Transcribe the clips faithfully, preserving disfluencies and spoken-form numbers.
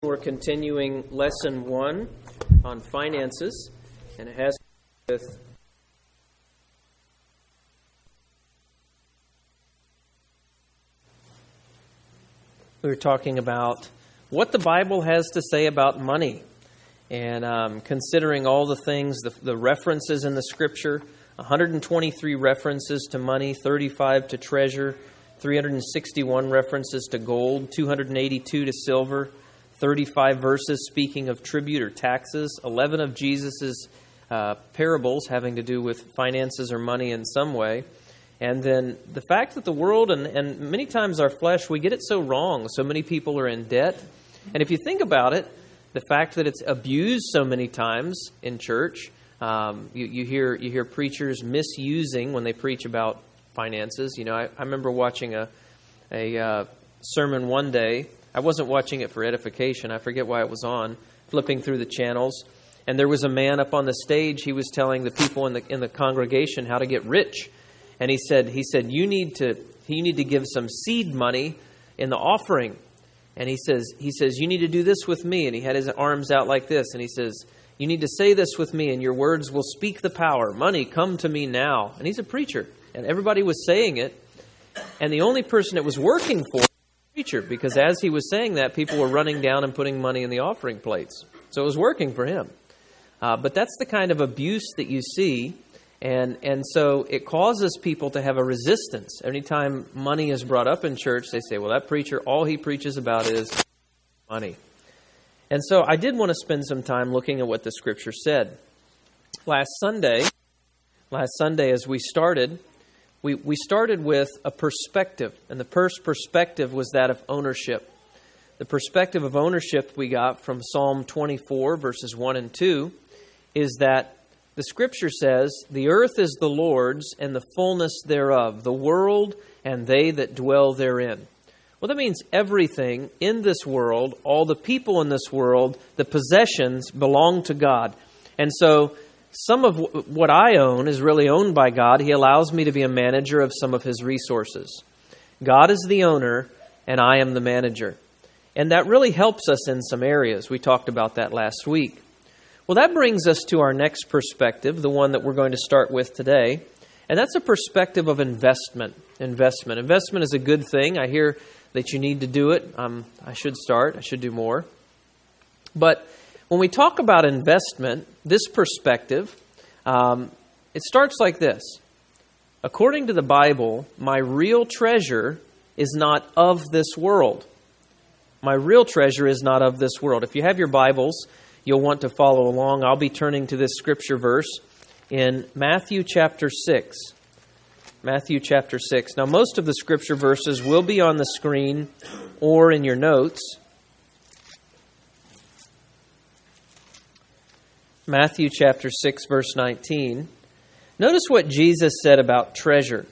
We're continuing lesson one on finances, and it has to do with we were talking about what the Bible has to say about money, and um, considering all the things, the, the references in the Scripture, one hundred twenty-three references to money, thirty-five to treasure, three hundred sixty-one references to gold, two hundred eighty-two to silver, thirty-five verses speaking of tribute or taxes, eleven of Jesus' uh, parables having to do with finances or money in some way. And then the fact that the world and, and many times our flesh, we get it so wrong. So many people are in debt. And if you think about it, the fact that it's abused so many times in church, um, you, you hear you hear preachers misusing when they preach about finances. You know, I, I remember watching a, a uh, sermon one day. I wasn't watching it for edification. I forget why it was on, flipping through the channels. And there was a man up on the stage. He was telling the people in the in the congregation how to get rich. And he said, he said, you need to you need to give some seed money in the offering. And he says, he says, you need to do this with me. And he had his arms out like this. And he says, you need to say this with me, and your words will speak the power. Money, come to me now. And he's a preacher. And everybody was saying it. And the only person it was working for, preacher, because as he was saying that, people were running down and putting money in the offering plates. So it was working for him. Uh, but that's the kind of abuse that you see, and and so it causes people to have a resistance. Anytime money is brought up in church, they say, well, that preacher, all he preaches about is money. And so I did want to spend some time looking at what the Scripture said. Last Sunday, last Sunday as we started, We we started with a perspective, and the first perspective was that of ownership. The perspective of ownership we got from Psalm twenty-four, verses one and two, is that the Scripture says, the earth is the Lord's and the fullness thereof, the world and they that dwell therein. Well, that means everything in this world, all the people in this world, the possessions belong to God. And so some of what I own is really owned by God. He allows me to be a manager of some of His resources. God is the owner, and I am the manager. And that really helps us in some areas. We talked about that last week. Well, that brings us to our next perspective, the one that we're going to start with today. And that's a perspective of investment. Investment. Investment is a good thing. I hear that you need to do it. Um, I should start. I should do more. But when we talk about investment, this perspective, um, it starts like this. According to the Bible, my real treasure is not of this world. My real treasure is not of this world. If you have your Bibles, you'll want to follow along. I'll be turning to this scripture verse in Matthew chapter six. Matthew chapter six. Now, most of the scripture verses will be on the screen or in your notes. Matthew chapter six, verse nineteen. Notice what Jesus said about treasure.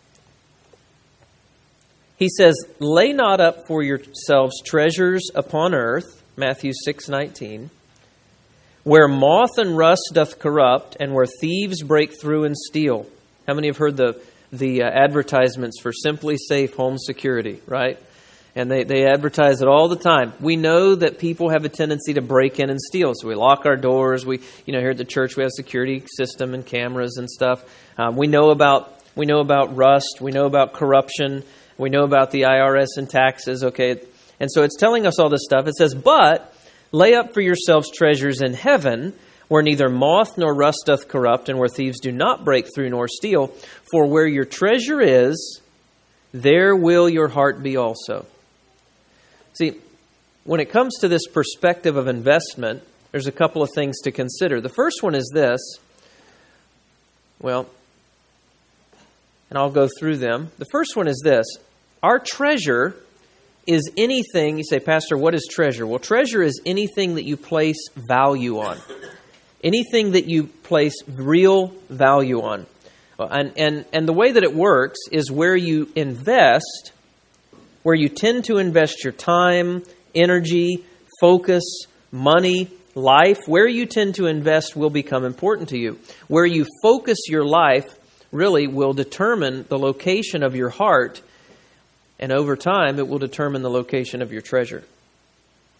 He says, lay not up for yourselves treasures upon earth, Matthew six, nineteen, where moth and rust doth corrupt, and where thieves break through and steal. How many have heard the, the uh, advertisements for Simply Safe Home Security, right? And they, they advertise it all the time. We know that people have a tendency to break in and steal. So we lock our doors. We, you know, here at the church we have a security system and cameras and stuff. Um, we know about we know about rust. We know about corruption. We know about the I R S and taxes. Okay, and so it's telling us all this stuff. It says, "But lay up for yourselves treasures in heaven, where neither moth nor rust doth corrupt, and where thieves do not break through nor steal. For where your treasure is, there will your heart be also." See, when it comes to this perspective of investment, there's a couple of things to consider. The first one is this. Well, and I'll go through them. The first one is this. Our treasure is anything, you say, Pastor, what is treasure? Well, treasure is anything that you place value on. Anything that you place real value on. And, and, and the way that it works is where you invest, where you tend to invest your time, energy, focus, money, life, where you tend to invest will become important to you. Where you focus your life really will determine the location of your heart, and over time it will determine the location of your treasure.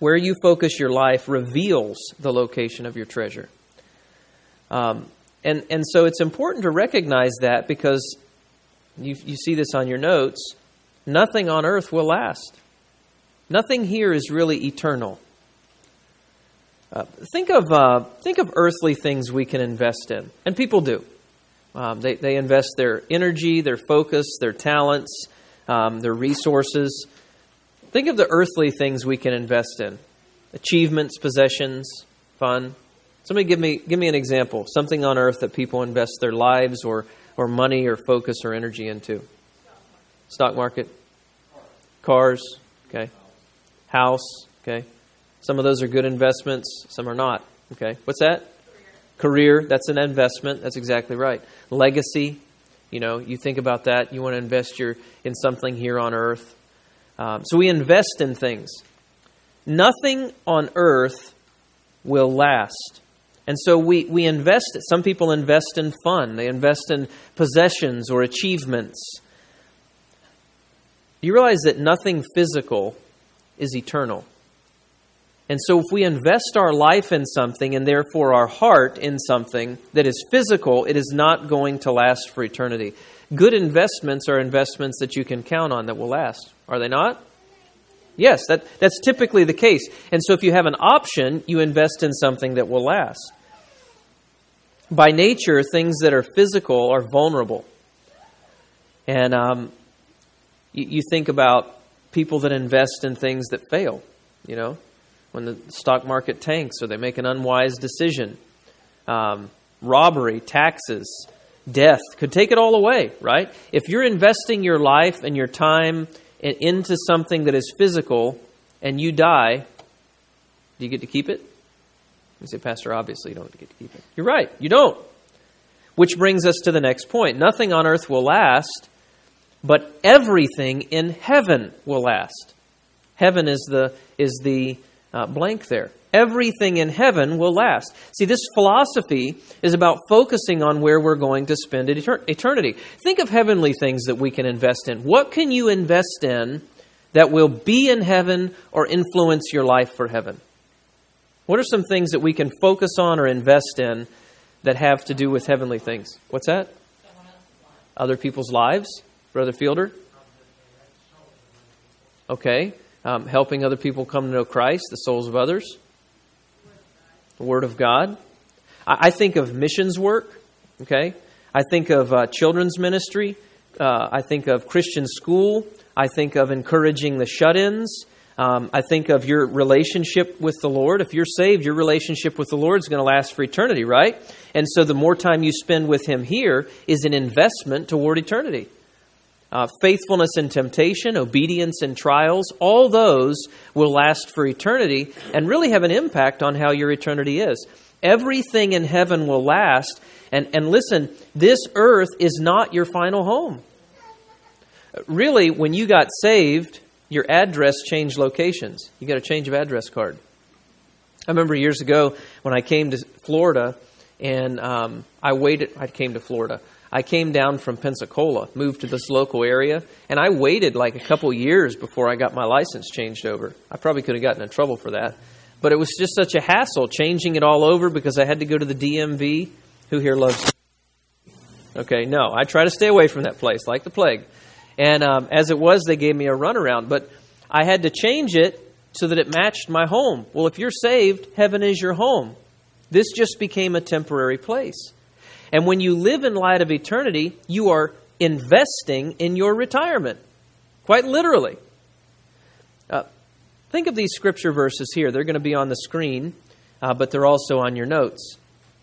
Where you focus your life reveals the location of your treasure. Um, and, and so it's important to recognize that, because you, you see this on your notes. Nothing on earth will last. Nothing here is really eternal. Uh, think of uh, think of earthly things we can invest in, and people do. Um, they they invest their energy, their focus, their talents, um, their resources. Think of the earthly things we can invest in: achievements, possessions, fun. Somebody give me give me an example. Something on earth that people invest their lives or or money or focus or energy into. Stock market, cars, okay, house, okay. Some of those are good investments. Some are not. Okay. What's that? Career. Career. That's an investment. That's exactly right. Legacy. You know, you think about that. You want to invest your in something here on earth. Um, so we invest in things. Nothing on earth will last. And so we, we invest. Some people invest in fun. They invest in possessions or achievements. You realize that nothing physical is eternal. And so if we invest our life in something, and therefore our heart in something that is physical, it is not going to last for eternity. Good investments are investments that you can count on that will last. Are they not? Yes, that, that's typically the case. And so if you have an option, you invest in something that will last. By nature, things that are physical are vulnerable. And um, you, you think about people that invest in things that fail, you know. When the stock market tanks or they make an unwise decision, um, robbery, taxes, death could take it all away, right? If you're investing your life and your time in, into something that is physical and you die, do you get to keep it? You say, Pastor, obviously you don't get to keep it. You're right, you don't. Which brings us to the next point. Nothing on earth will last, but everything in heaven will last. Heaven is the is the Uh, blank there. Everything in heaven will last. See, this philosophy is about focusing on where we're going to spend etern- eternity. Think of heavenly things that we can invest in. What can you invest in that will be in heaven or influence your life for heaven? What are some things that we can focus on or invest in that have to do with heavenly things? What's that? Other people's lives? Brother Fielder? Okay. Um, helping other people come to know Christ, the souls of others. The Word of God. I, I think of missions work. Okay. I think of uh, children's ministry. Uh, I think of Christian school. I think of encouraging the shut-ins. Um, I think of your relationship with the Lord. If you're saved, your relationship with the Lord is going to last for eternity, right? And so the more time you spend with Him here is an investment toward eternity. Uh, faithfulness in temptation, obedience in trials, all those will last for eternity and really have an impact on how your eternity is. Everything in heaven will last. And, and listen, this earth is not your final home. Really, when you got saved, your address changed locations. You got a change of address card. I remember years ago when I came to Florida and um, I waited, I came to Florida. I came down from Pensacola, moved to this local area, and I waited like a couple years before I got my license changed over. I probably could have gotten in trouble for that. But it was just such a hassle changing it all over because I had to go to the D M V. Who here loves? Okay, no, I try to stay away from that place like the plague. And um, as it was, they gave me a runaround. But I had to change it so that it matched my home. Well, if you're saved, heaven is your home. This just became a temporary place. And when you live in light of eternity, you are investing in your retirement. Quite literally. Uh, think of these scripture verses here. They're going to be on the screen, uh, but they're also on your notes.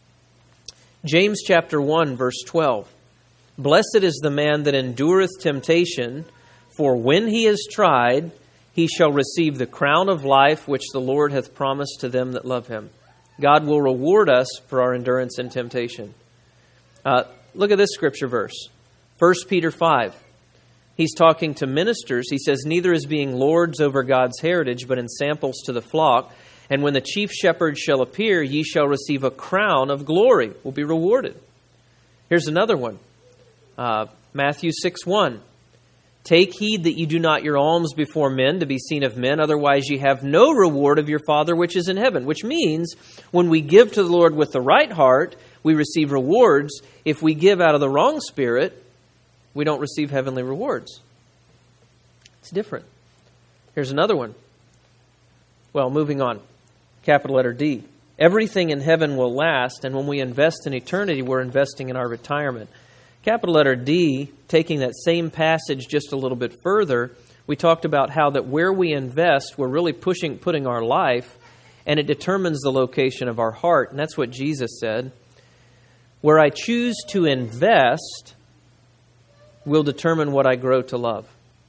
James chapter one, verse twelve. Blessed is the man that endureth temptation, for when he is tried, he shall receive the crown of life which the Lord hath promised to them that love Him. God will reward us for our endurance in temptation. Uh, look at this scripture verse. First Peter five. He's talking to ministers. He says, neither as being lords over God's heritage, but in samples to the flock. And when the chief shepherd shall appear, ye shall receive a crown of glory. Will be rewarded. Here's another one. Uh, Matthew six one. Take heed that you do not your alms before men to be seen of men, otherwise ye have no reward of your Father which is in heaven. Which means when we give to the Lord with the right heart, we receive rewards. If we give out of the wrong spirit, we don't receive heavenly rewards. It's different. Here's another one. Well, moving on. Capital letter D. Everything in heaven will last, and when we invest in eternity, we're investing in our retirement. Capital letter D, taking that same passage just a little bit further, we talked about how that where we invest, we're really pushing, putting our life, and it determines the location of our heart. And that's what Jesus said. Where I choose to invest will determine what I grow to love.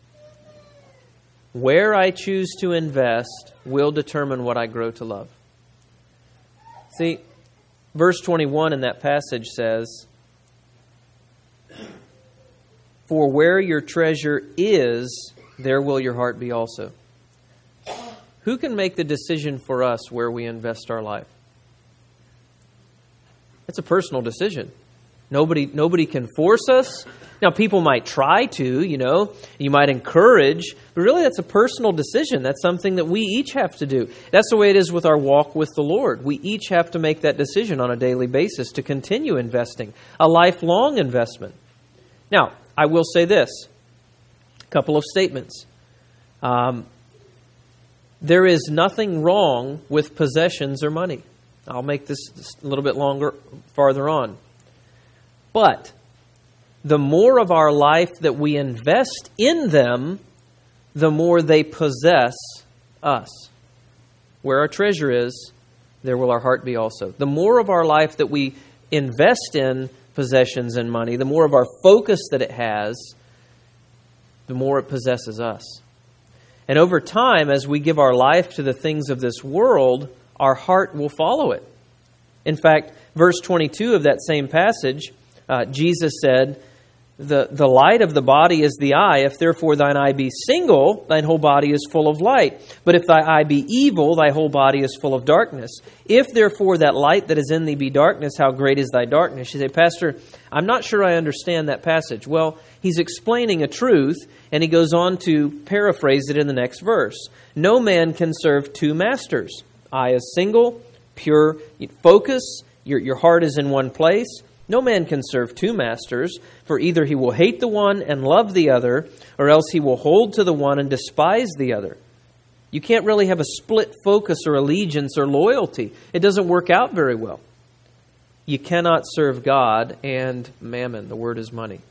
Where I choose to invest will determine what I grow to love. See, verse twenty-one in that passage says, for where your treasure is, there will your heart be also. Who can make the decision for us where we invest our life? It's a personal decision. Nobody, nobody can force us. Now, people might try to, you know, you might encourage, but really that's a personal decision. That's something that we each have to do. That's the way it is with our walk with the Lord. We each have to make that decision on a daily basis to continue investing, a lifelong investment. Now, I will say this, a couple of statements. Um, there is nothing wrong with possessions or money. I'll make this a little bit longer, farther on. But the more of our life that we invest in them, the more they possess us. Where our treasure is, there will our heart be also. The more of our life that we invest in possessions and money, the more of our focus that it has, the more it possesses us. And over time, as we give our life to the things of this world, our heart will follow it. In fact, verse twenty-two of that same passage, uh, Jesus said, the, the light of the body is the eye. If therefore thine eye be single, thine whole body is full of light. But if thy eye be evil, thy whole body is full of darkness. If therefore that light that is in thee be darkness, how great is thy darkness? You say, Pastor, I'm not sure I understand that passage. Well, he's explaining a truth, and he goes on to paraphrase it in the next verse. No man can serve two masters. Eye is single, pure focus, your, your heart is in one place. No man can serve two masters, for either he will hate the one and love the other, or else he will hold to the one and despise the other. You can't really have a split focus or allegiance or loyalty. It doesn't work out very well. You cannot serve God and mammon. The word is money.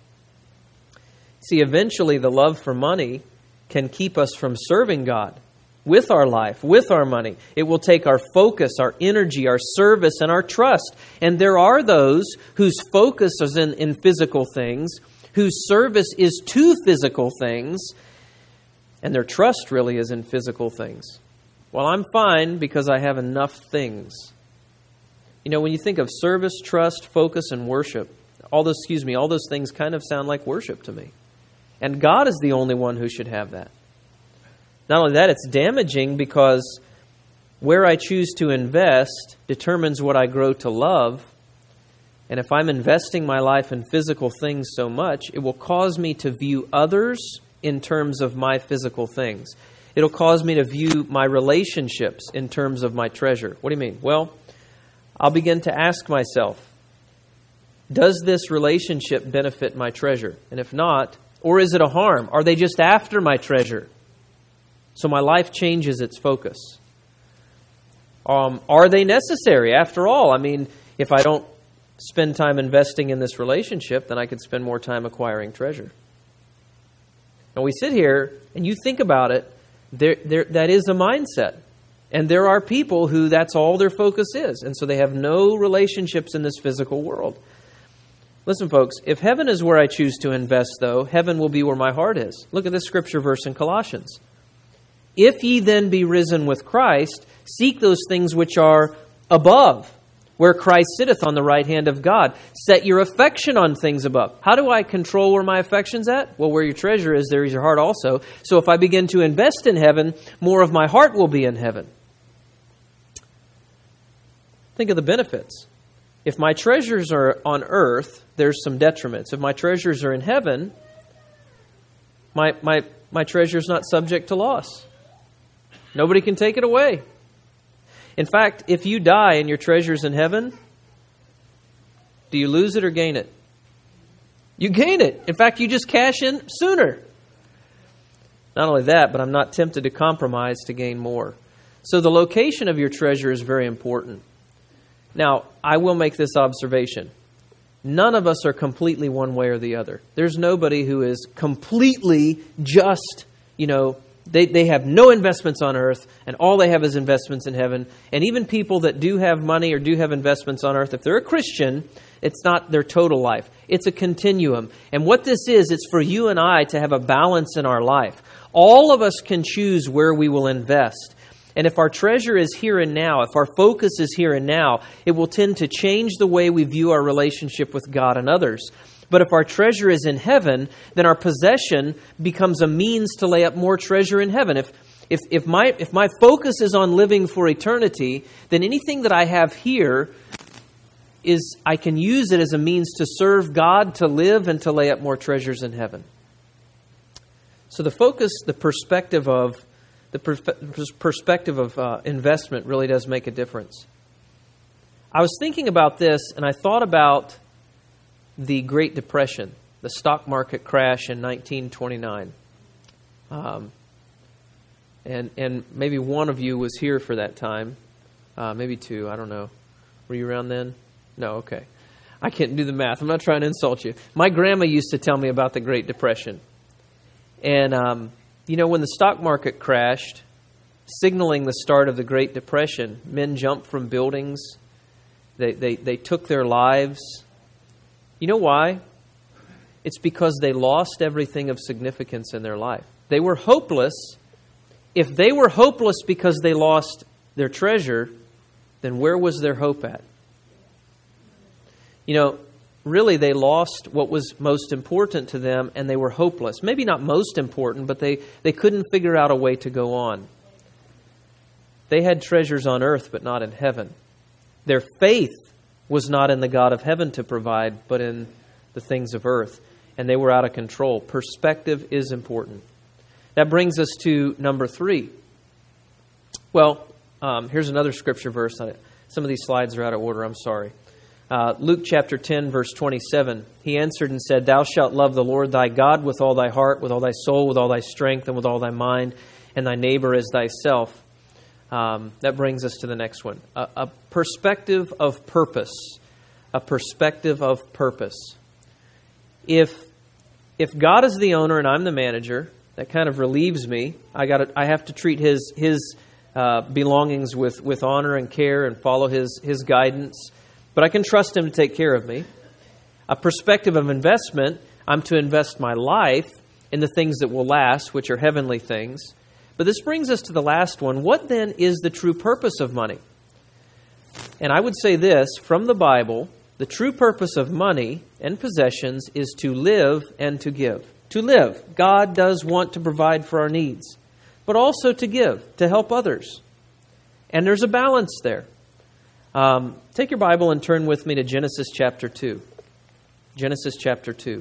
See, eventually the love for money can keep us from serving God with our life, with our money. It will take our focus, our energy, our service, and our trust. And there are those whose focus is in, in physical things, whose service is to physical things, and their trust really is in physical things. Well, I'm fine because I have enough things. You know, when you think of service, trust, focus, and worship, all those, excuse me, all those things kind of sound like worship to me. And God is the only one who should have that. Not only that, it's damaging because where I choose to invest determines what I grow to love. And if I'm investing my life in physical things so much, it will cause me to view others in terms of my physical things. It'll cause me to view my relationships in terms of my treasure. What do you mean? Well, I'll begin to ask myself, does this relationship benefit my treasure? And if not, or is it a harm? Are they just after my treasure? So my life changes its focus. Um, are they necessary? After all, I mean, if I don't spend time investing in this relationship, then I could spend more time acquiring treasure. And we sit here, and you think about it, there, there, that is a mindset. And there are people who that's all their focus is. And so they have no relationships in this physical world. Listen, folks, if heaven is where I choose to invest, though, heaven will be where my heart is. Look at this scripture verse in Colossians. If ye then be risen with Christ, seek those things which are above, where Christ sitteth on the right hand of God. Set your affection on things above. How do I control where my affection's at? Well, where your treasure is, there is your heart also. So if I begin to invest in heaven, more of my heart will be in heaven. Think of the benefits. If my treasures are on earth, there's some detriments. If my treasures are in heaven, My, my, my treasure is not subject to loss. Nobody can take it away. In fact, if you die and your treasure's in heaven, do you lose it or gain it? You gain it. In fact, you just cash in sooner. Not only that, but I'm not tempted to compromise to gain more. So the location of your treasure is very important. Now, I will make this observation. None of us are completely one way or the other. There's nobody who is completely just, you know, they, they have no investments on earth and all they have is investments in heaven. And even people that do have money or do have investments on earth, if they're a Christian, it's not their total life. It's a continuum. And what this is, it's for you and I to have a balance in our life. All of us can choose where we will invest. And if our treasure is here and now, if our focus is here and now, it will tend to change the way we view our relationship with God and others. But if our treasure is in heaven, then our possession becomes a means to lay up more treasure in heaven. If if if my if my focus is on living for eternity, then anything that I have here is I can use it as a means to serve God, to live, and to lay up more treasures in heaven. So the focus, the perspective of the per- perspective of uh, investment really does make a difference. I was thinking about this, and I thought about the Great Depression, the stock market crash in nineteen twenty-nine. Um, and and maybe one of you was here for that time, uh, maybe two. I don't know. Were you around then? No, okay. I can't do the math. I'm not trying to insult you. My grandma used to tell me about the Great Depression. And, um, you know, when the stock market crashed, signaling the start of the Great Depression, men jumped from buildings. They, they, they took their lives. You know why? It's because they lost everything of significance in their life. They were hopeless. If they were hopeless because they lost their treasure, then where was their hope at? You know, really they lost what was most important to them and they were hopeless. Maybe not most important, but they, they couldn't figure out a way to go on. They had treasures on earth, but not in heaven. Their faith was not in the God of heaven to provide, but in the things of earth. And they were out of control. Perspective is important. That brings us to number three. Well, um, here's another scripture verse. Some of these slides are out of order. I'm sorry. Uh, Luke chapter ten, verse twenty-seven. He answered and said, "Thou shalt love the Lord thy God with all thy heart, with all thy soul, with all thy strength, and with all thy mind, and thy neighbor as thyself." Um, that brings us to the next one. A, a perspective of purpose. A perspective of purpose. If if God is the owner and I'm the manager, that kind of relieves me. I got I have to treat his his uh, belongings with, with honor and care and follow his his guidance. But I can trust him to take care of me. A perspective of investment, I'm to invest my life in the things that will last, which are heavenly things. But this brings us to the last one. What then is the true purpose of money? And I would say this, from the Bible, the true purpose of money and possessions is to live and to give. To live. God does want to provide for our needs, but also to give, to help others. And there's a balance there. Um, take your Bible and turn with me to Genesis chapter two. Genesis chapter two.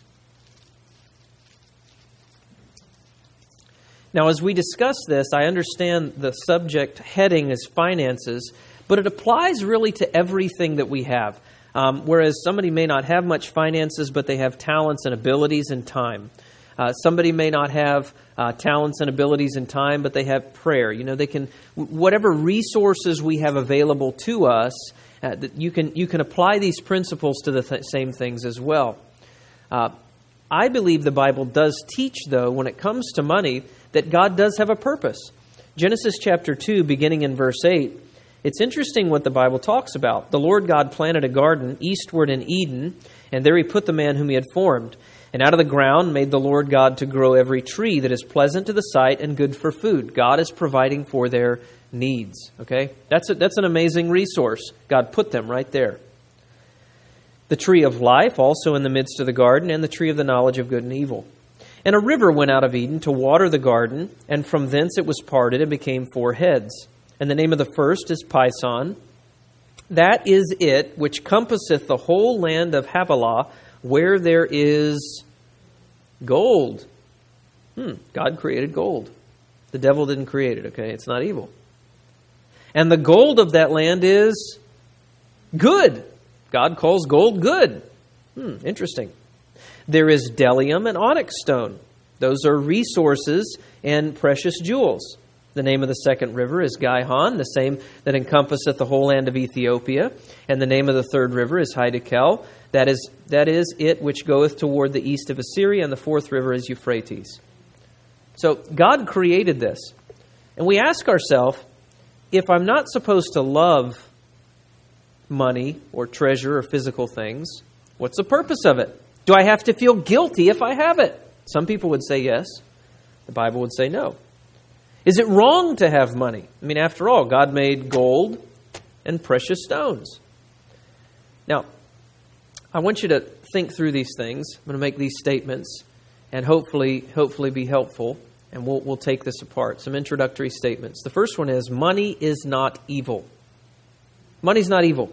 Now, as we discuss this, I understand the subject heading is finances, but it applies really to everything that we have. Um, whereas somebody may not have much finances, but they have talents and abilities and time. Uh, somebody may not have uh, talents and abilities and time, but they have prayer. You know, they can, whatever resources we have available to us, uh, that you can you can apply these principles to the th- same things as well. Uh, I believe the Bible does teach, though, when it comes to money, that God does have a purpose. Genesis chapter two, beginning in verse eight, it's interesting what the Bible talks about. The Lord God planted a garden eastward in Eden, and there he put the man whom he had formed. And out of the ground made the Lord God to grow every tree that is pleasant to the sight and good for food. God is providing for their needs. Okay, that's a, that's an amazing resource. God put them right there. The tree of life also in the midst of the garden, and the tree of the knowledge of good and evil. And a river went out of Eden to water the garden, and from thence it was parted and became four heads. And the name of the first is Pison. That is it which compasseth the whole land of Havilah, where there is gold. Hmm, God created gold. The devil didn't create it, okay? It's not evil. And the gold of that land is good. God calls gold good. Hmm, interesting. There is bdellium and onyx stone. Those are resources and precious jewels. The name of the second river is Gihon, the same that encompasseth the whole land of Ethiopia. And the name of the third river is Hiddekel. That is, that is it which goeth toward the east of Assyria. And the fourth river is Euphrates. So God created this. And we ask ourselves, if I'm not supposed to love money or treasure or physical things, what's the purpose of it? Do I have to feel guilty if I have it? Some people would say yes. The Bible would say no. Is it wrong to have money? I mean, after all, God made gold and precious stones. Now, I want you to think through these things. I'm going to make these statements and hopefully hopefully be helpful, and we'll, we'll take this apart. Some introductory statements. The first one is, money is not evil. Money's not evil.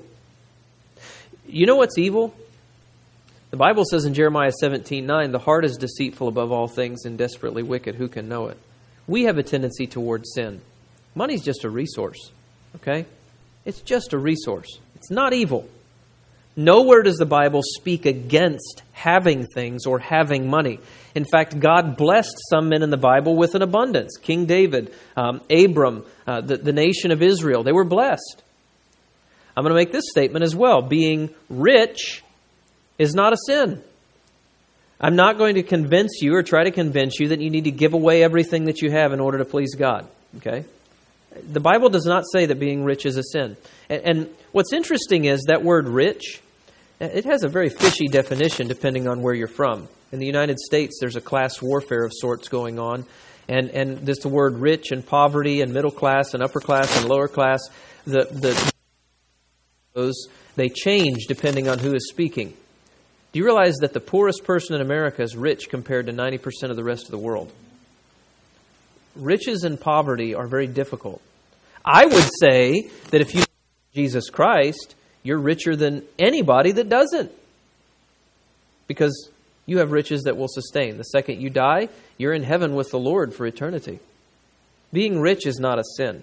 You know what's evil? The Bible says in Jeremiah seventeen nine, the heart is deceitful above all things and desperately wicked. Who can know it? We have a tendency towards sin. Money's just a resource, okay? It's just a resource. It's not evil. Nowhere does the Bible speak against having things or having money. In fact, God blessed some men in the Bible with an abundance. King David, um, Abram, uh, the, the nation of Israel, they were blessed. I'm going to make this statement as well. Being rich is not a sin. I'm not going to convince you or try to convince you that you need to give away everything that you have in order to please God. Okay? The Bible does not say that being rich is a sin. And, and what's interesting is that word rich, it has a very fishy definition depending on where you're from. In the United States, there's a class warfare of sorts going on. And, and there's the word rich and poverty and middle class and upper class and lower class. The, the, those, they change depending on who is speaking. Do you realize that the poorest person in America is rich compared to ninety percent of the rest of the world? Riches and poverty are very difficult. I would say that if you know Jesus Christ, you're richer than anybody that doesn't. Because you have riches that will sustain. The second you die, you're in heaven with the Lord for eternity. Being rich is not a sin.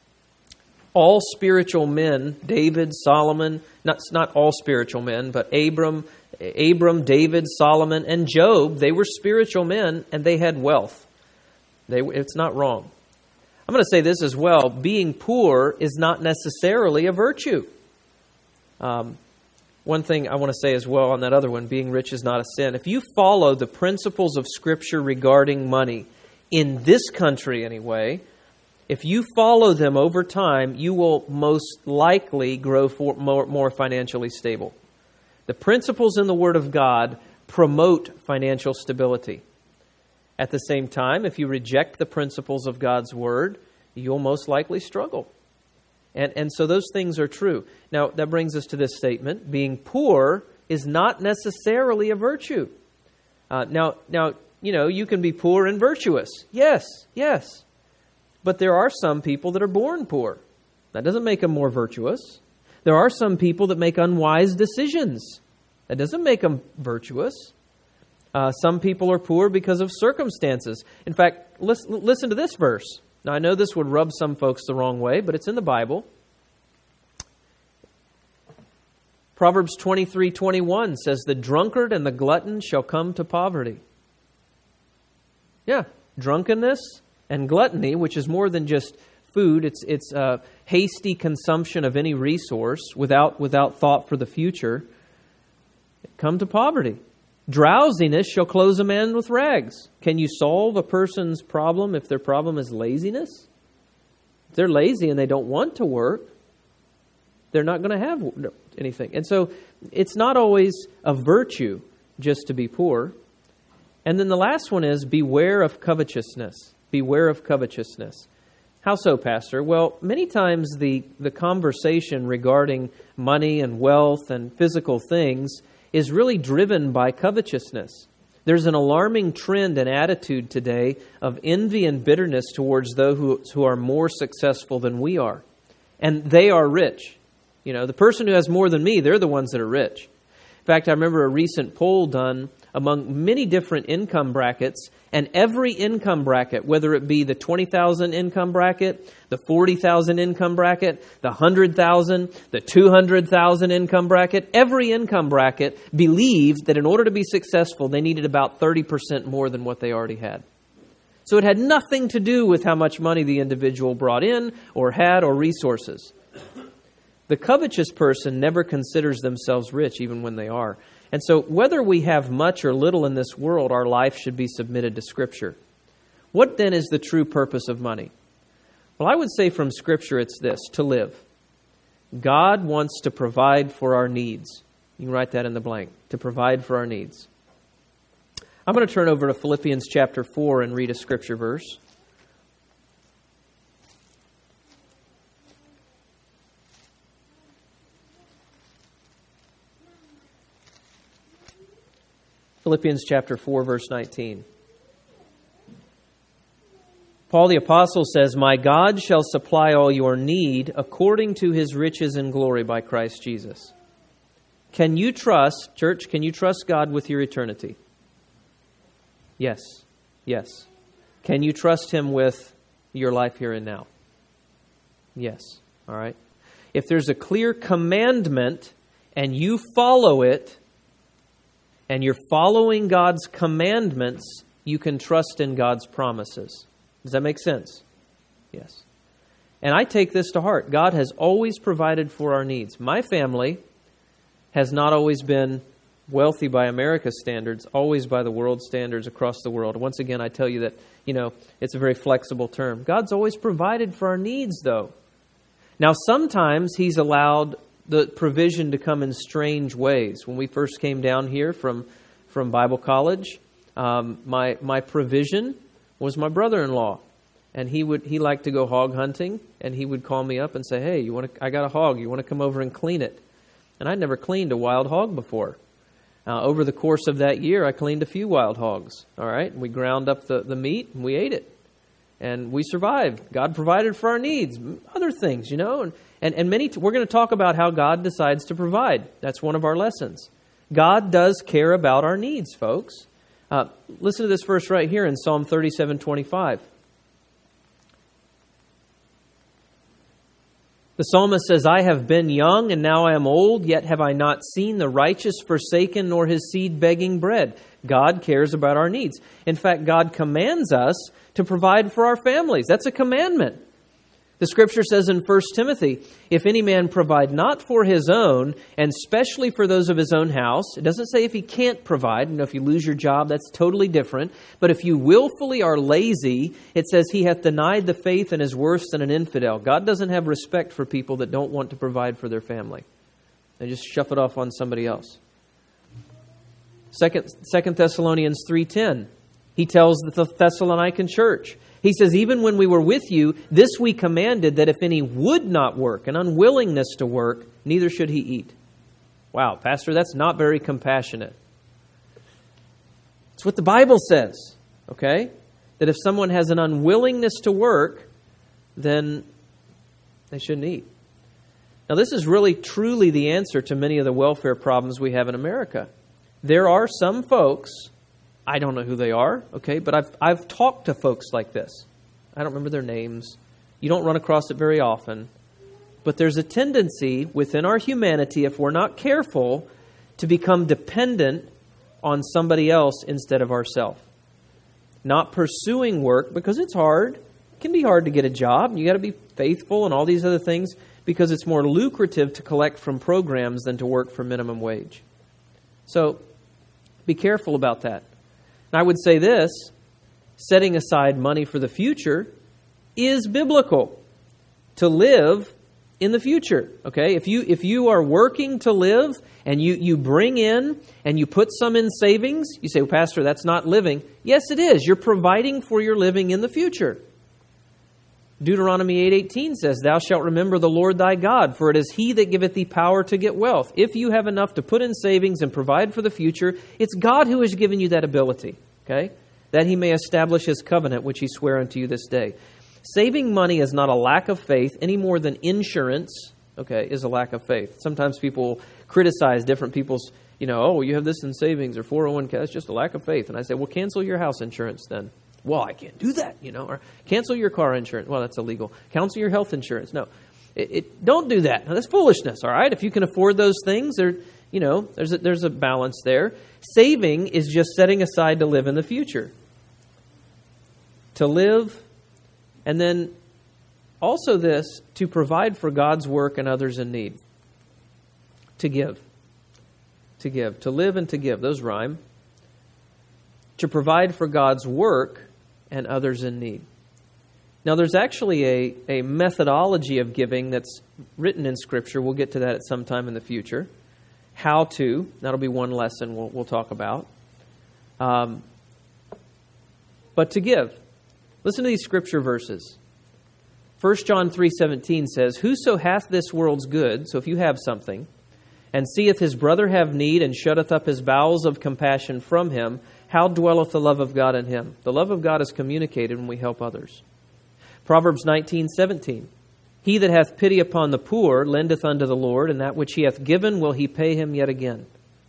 All spiritual men, David, Solomon, not, not all spiritual men, but Abram, Abram, David, Solomon, and Job, they were spiritual men and they had wealth. They, it's not wrong. I'm going to say this as well. Being poor is not necessarily a virtue. Um, one thing I want to say as well on that other one, being rich is not a sin. If you follow the principles of Scripture regarding money, in this country anyway, if you follow them over time, you will most likely grow for more, more financially stable. The principles in the Word of God promote financial stability. At the same time, if you reject the principles of God's Word, you'll most likely struggle. And, and so those things are true. Now, that brings us to this statement. Being poor is not necessarily a virtue. Uh, now, now, you know, you can be poor and virtuous. Yes, yes. But there are some people that are born poor. That doesn't make them more virtuous. There are some people that make unwise decisions. That doesn't make them virtuous. Uh, some people are poor because of circumstances. In fact, listen, listen to this verse. Now, I know this would rub some folks the wrong way, but it's in the Bible. Proverbs twenty-three twenty-one says, "The drunkard and the glutton shall come to poverty." Yeah, drunkenness and gluttony, which is more than just food. It's it's uh, hasty consumption of any resource without without thought for the future. Come to poverty. Drowsiness shall clothe a man with rags. Can you solve a person's problem if their problem is laziness? If they're lazy and they don't want to work, they're not going to have anything. And so it's not always a virtue just to be poor. And then the last one is beware of covetousness. Beware of covetousness. How so, Pastor? Well, many times the, the conversation regarding money and wealth and physical things is really driven by covetousness. There's an alarming trend and attitude today of envy and bitterness towards those who, who are more successful than we are. And they are rich. You know, the person who has more than me, they're the ones that are rich. In fact, I remember a recent poll done among many different income brackets, and every income bracket, whether it be the twenty thousand income bracket, the forty thousand income bracket, the one hundred thousand, the two hundred thousand income bracket, every income bracket believed that in order to be successful, they needed about thirty percent more than what they already had. So it had nothing to do with how much money the individual brought in or had or resources. The covetous person never considers themselves rich even when they are. And so whether we have much or little in this world, our life should be submitted to Scripture. What then is the true purpose of money? Well, I would say from Scripture it's this, to live. God wants to provide for our needs. You can write that in the blank, to provide for our needs. I'm going to turn over to Philippians chapter four and read a Scripture verse. Philippians chapter four, verse nineteen. Paul the Apostle says, "My God shall supply all your need according to His riches and glory by Christ Jesus." Can you trust, church, can you trust God with your eternity? Yes. Yes. Can you trust Him with your life here and now? Yes. All right. If there's a clear commandment and you follow it, and you're following God's commandments, you can trust in God's promises. Does that make sense? Yes. And I take this to heart. God has always provided for our needs. My family has not always been wealthy by America's standards, always by the world standards across the world. Once again, I tell you that, you know, it's a very flexible term. God's always provided for our needs, though. Now, sometimes He's allowed the provision to come in strange ways. When we first came down here from, from Bible college, um, my my provision was my brother-in-law. And he would he liked to go hog hunting, and he would call me up and say, "Hey, you want to? I got a hog. You want to come over and clean it?" And I'd never cleaned a wild hog before. Uh, over the course of that year, I cleaned a few wild hogs. All right, and we ground up the, the meat and we ate it, and we survived. God provided for our needs, other things, you know, and and, and many. T- we're going to talk about how God decides to provide. That's one of our lessons. God does care about our needs, folks. Uh, listen to this verse right here in Psalm thirty-seven twenty-five. The psalmist says, "I have been young and now I am old, yet have I not seen the righteous forsaken nor his seed begging bread." God cares about our needs. In fact, God commands us to provide for our families. That's a commandment. The Scripture says in First Timothy, "If any man provide not for his own, and especially for those of his own house," it doesn't say if he can't provide. You know, if you lose your job, that's totally different. But if you willfully are lazy, it says he hath denied the faith and is worse than an infidel. God doesn't have respect for people that don't want to provide for their family. They just shove it off on somebody else. Second, Second Thessalonians three ten, he tells the Thessalonican church, he says, "Even when we were with you, this we commanded, that if any would not work, an unwillingness to work, neither should he eat." Wow, Pastor, that's not very compassionate. It's what the Bible says, okay? That if someone has an unwillingness to work, then they shouldn't eat. Now, this is really truly the answer to many of the welfare problems we have in America. There are some folks, I don't know who they are, okay, but I've I've talked to folks like this. I don't remember their names. You don't run across it very often. But there's a tendency within our humanity, if we're not careful, to become dependent on somebody else instead of ourselves. Not pursuing work because it's hard. It can be hard to get a job. You got to be faithful and all these other things because it's more lucrative to collect from programs than to work for minimum wage. So be careful about that. And I would say this, setting aside money for the future is biblical. To live in the future, okay? If you if you are working to live and you, you bring in and you put some in savings, you say, well, Pastor, that's not living. Yes, it is. You're providing for your living in the future. Deuteronomy eight eighteen says, "Thou shalt remember the Lord thy God, for it is He that giveth thee power to get wealth." If you have enough to put in savings and provide for the future, it's God who has given you that ability, okay? That He may establish His covenant, which He sware unto you this day. Saving money is not a lack of faith any more than insurance, okay, is a lack of faith. Sometimes people criticize different people's you know, oh, you have this in savings or four oh one k. That's just a lack of faith. And I say, well, cancel your house insurance then. Well, I can't do that, you know. Or cancel your car insurance. Well, that's illegal. Cancel your health insurance. No, it, it, don't do that. Now, that's foolishness, all right? If you can afford those things, there, you know, there's a, there's a balance there. Saving is just setting aside to live in the future. To live, and then also this, to provide for God's work and others in need. To give. To give. To live and to give. Those rhyme. To provide for God's work and others in need. Now, there's actually a, a methodology of giving that's written in Scripture. We'll get to that at some time in the future. How to. That'll be one lesson we'll, we'll talk about. Um, but to give. Listen to these Scripture verses. First John three seventeen says, whoso hath this world's good, so if you have something, and seeth his brother have need, and shutteth up his bowels of compassion from him, how dwelleth the love of God in him? The love of God is communicated when we help others. Proverbs nineteen seventeen. He that hath pity upon the poor lendeth unto the Lord, and that which he hath given will he pay him yet again.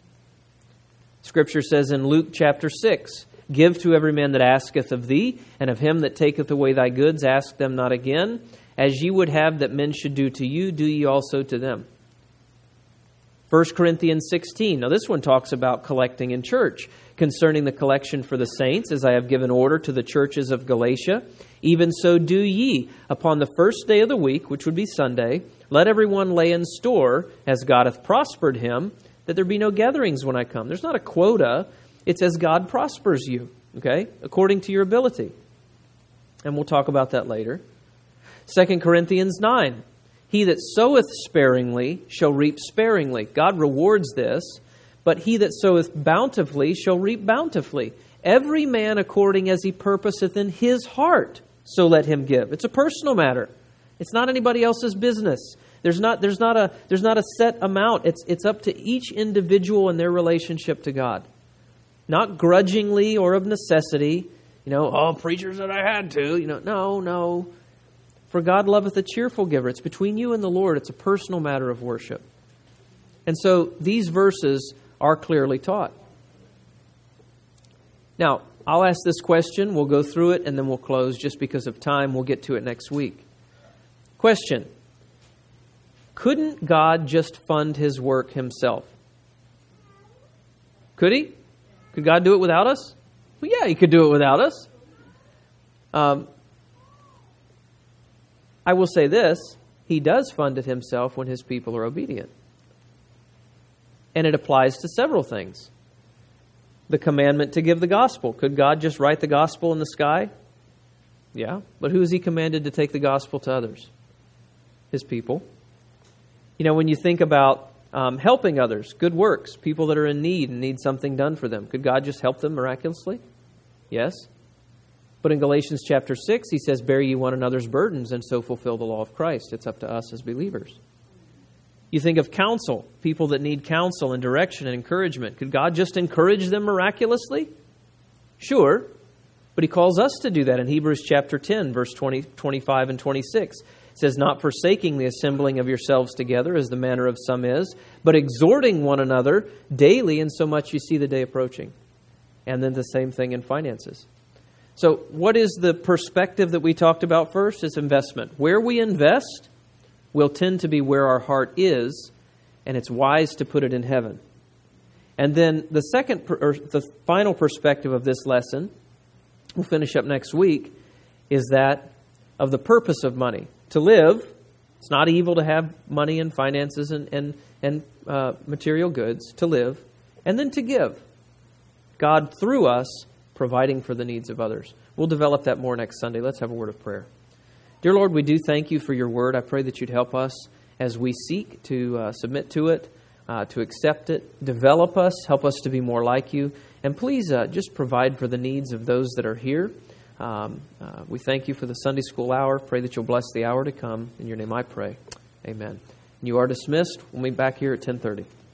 Scripture says in Luke chapter six, give to every man that asketh of thee, and of him that taketh away thy goods ask them not again. As ye would have that men should do to you, do ye also to them. First Corinthians sixteen. Now this one talks about collecting in church. Concerning the collection for the saints, as I have given order to the churches of Galatia, even so do ye. Upon the first day of the week, which would be Sunday, let everyone lay in store, as God hath prospered him, that there be no gatherings when I come. There's not a quota. It's as God prospers you, okay, according to your ability. And we'll talk about that later. Second Corinthians nine. He that soweth sparingly shall reap sparingly. God rewards this. But he that soweth bountifully shall reap bountifully. Every man according as he purposeth in his heart, so let him give. It's a personal matter. It's not anybody else's business. There's not, there's not a, there's not a set amount. It's, it's up to each individual and their relationship to God. Not grudgingly or of necessity. You know, oh, preachers that I had to. You know, no, no. For God loveth a cheerful giver. It's between you and the Lord. It's a personal matter of worship. And so these verses are clearly taught. Now, I'll ask this question. We'll go through it and then we'll close just because of time. We'll get to it next week. Question. Couldn't God just fund His work Himself? Could He? Could God do it without us? Well, yeah, He could do it without us. Um, I will say this. He does fund it Himself when His people are obedient. And it applies to several things. The commandment to give the gospel. Could God just write the gospel in the sky? Yeah. But who is He commanded to take the gospel to others? His people. You know, when you think about um, helping others, good works, people that are in need and need something done for them, could God just help them miraculously? Yes. But in Galatians chapter six, He says, bear ye one another's burdens and so fulfill the law of Christ. It's up to us as believers. You think of counsel, people that need counsel and direction and encouragement. Could God just encourage them miraculously? Sure. But He calls us to do that in Hebrews chapter ten, verse twenty, twenty-five and twenty-six. It says, not forsaking the assembling of yourselves together, as the manner of some is, but exhorting one another daily, in so much you see the day approaching. And then the same thing in finances. So what is the perspective that we talked about first? It's investment. Where we invest will tend to be where our heart is, and it's wise to put it in heaven. And then the second, or the final perspective of this lesson, we'll finish up next week, is that of the purpose of money. To live, it's not evil to have money and finances and, and, and uh, material goods, to live, and then to give. God, through us, providing for the needs of others. We'll develop that more next Sunday. Let's have a word of prayer. Dear Lord, we do thank You for Your word. I pray that You'd help us as we seek to uh, submit to it, uh, to accept it, develop us, help us to be more like You, and please uh, just provide for the needs of those that are here. Um, uh, we thank You for the Sunday school hour. Pray that You'll bless the hour to come. In Your name I pray. Amen. And you are dismissed. We'll meet back here at ten thirty.